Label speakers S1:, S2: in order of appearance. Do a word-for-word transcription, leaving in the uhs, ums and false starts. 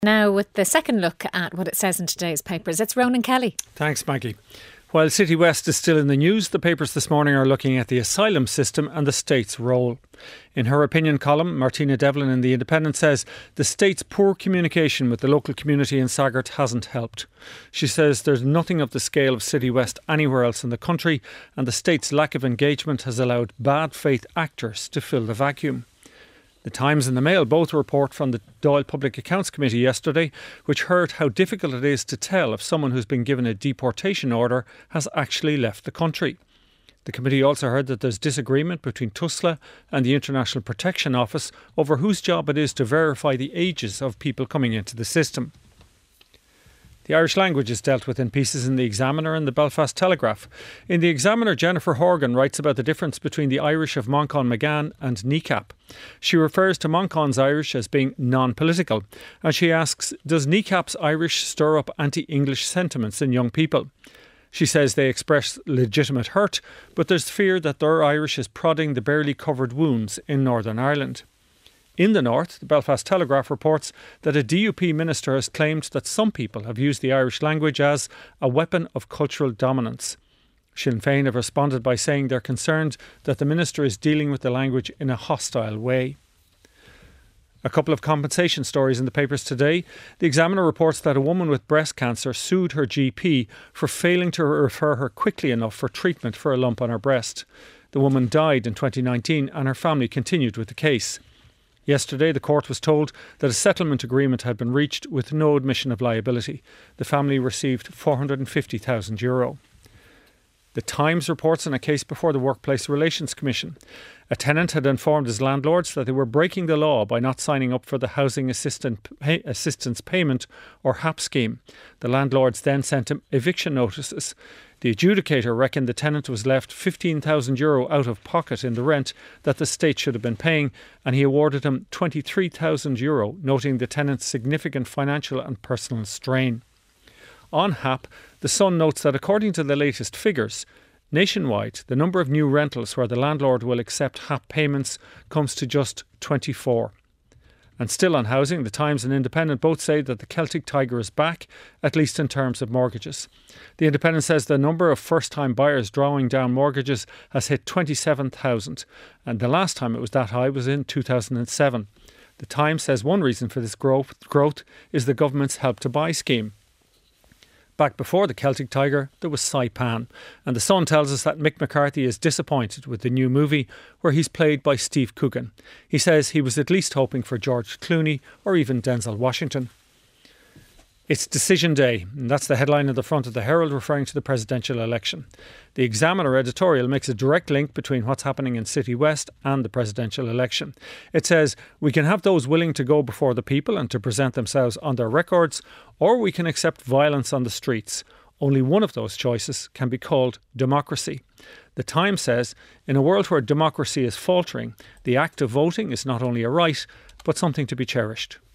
S1: Now with the second look at what it says in today's papers, it's Ronan Kelly.
S2: Thanks, Maggie. While City West is still in the news, the papers this morning are looking at the asylum system and the state's role. In her opinion column, Martina Devlin in The Independent says the state's poor communication with the local community in Saggart hasn't helped. She says there's nothing of the scale of City West anywhere else in the country, and the state's lack of engagement has allowed bad faith actors to fill the vacuum. The Times and the Mail both report from the Dáil Public Accounts Committee yesterday, which heard how difficult it is to tell if someone who's been given a deportation order has actually left the country. The committee also heard that there's disagreement between TUSLA and the International Protection Office over whose job it is to verify the ages of people coming into the system. The Irish language is dealt with in pieces in The Examiner and the Belfast Telegraph. In The Examiner, Jennifer Horgan writes about the difference between the Irish of Moncon McGann and N I C A P. She refers to Moncon's Irish as being non-political, and she asks, does N I C A P's Irish stir up anti-English sentiments in young people? She says they express legitimate hurt, but there's fear that their Irish is prodding the barely covered wounds in Northern Ireland. In the north, the Belfast Telegraph reports that a D U P minister has claimed that some people have used the Irish language as a weapon of cultural dominance. Sinn Féin have responded by saying they're concerned that the minister is dealing with the language in a hostile way. A couple of compensation stories in the papers today. The Examiner reports that a woman with breast cancer sued her G P for failing to refer her quickly enough for treatment for a lump on her breast. The woman died in twenty nineteen and her family continued with the case. Yesterday, the court was told that a settlement agreement had been reached with no admission of liability. The family received four hundred fifty thousand euro. The Times reports on a case before the Workplace Relations Commission. A tenant had informed his landlords that they were breaking the law by not signing up for the Housing Assistant Pay- Assistance Payment or H A P scheme. The landlords then sent him eviction notices. The adjudicator reckoned the tenant was left fifteen thousand euro out of pocket in the rent that the state should have been paying, and he awarded him twenty-three thousand euro, noting the tenant's significant financial and personal strain. On H A P, The Sun notes that according to the latest figures, nationwide, the number of new rentals where the landlord will accept H A P payments comes to just twenty-four. And still on housing, the Times and Independent both say that the Celtic Tiger is back, at least in terms of mortgages. The Independent says the number of first-time buyers drawing down mortgages has hit twenty-seven thousand, and the last time it was that high was in two thousand seven. The Times says one reason for this growth, growth is the government's Help to Buy scheme. Back before the Celtic Tiger, there was Saipan. And The Sun tells us that Mick McCarthy is disappointed with the new movie where he's played by Steve Coogan. He says he was at least hoping for George Clooney or even Denzel Washington. It's Decision Day, and that's the headline at the front of the Herald referring to the presidential election. The Examiner editorial makes a direct link between what's happening in City West and the presidential election. It says, we can have those willing to go before the people and to present themselves on their records, or we can accept violence on the streets. Only one of those choices can be called democracy. The Times says, in a world where democracy is faltering, the act of voting is not only a right, but something to be cherished.